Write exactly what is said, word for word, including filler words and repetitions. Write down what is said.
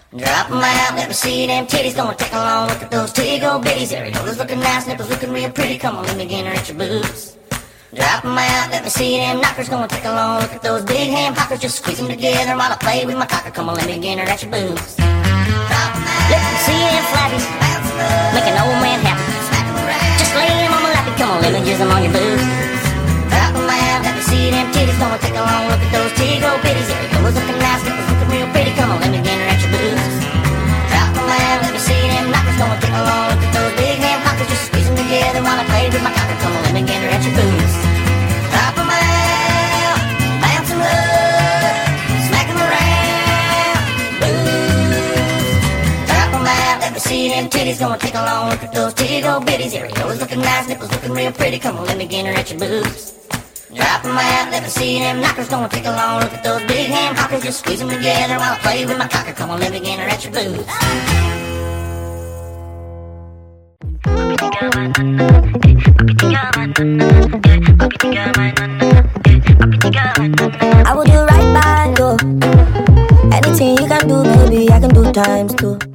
Drop 'em out, let me see them titties. Gonna take a long look at those titty-go bitties. Areolas looking nice, nipples looking real pretty. Come on, let me get her at your boobs. Drop 'em out, let me see them knockers. Gonna take a long look at those big ham hockers. Just squeeze them together while I play with my cocker. Come on, let me get her at your boobs. Drop 'em out, let me see them flappies. Make an old man happy. Just lay them on my lappy. Come on, let me jizz them on your boobs. Drop 'em out, let me see them titties. Gonna take a long look at those titty-go bitties. Areolas looking nice, nipples looking real pretty. Come on, let me get her at your boobs. Drop 'em out, let me see them knockers. Gonna take a long look at those big ham hockers. Just squeeze them together while I play with my cocker. Come on, let me get her at your boobs. Drop 'em out, bounce 'em up, smack 'em around, boobs. Drop 'em out, let me see them titties. Gonna take a long look at those titty-go bitties. Areolas looking nice, nipples looking real pretty. Come on, let me get her at your boobs. Drop 'em out, let me see them knockers. Gonna take a long look at those big ham hockers. Just squeeze them together while I play with my cocker. Come on, let me get her at your boobs. I will do right by you. Anything you can do, baby, I can do times two.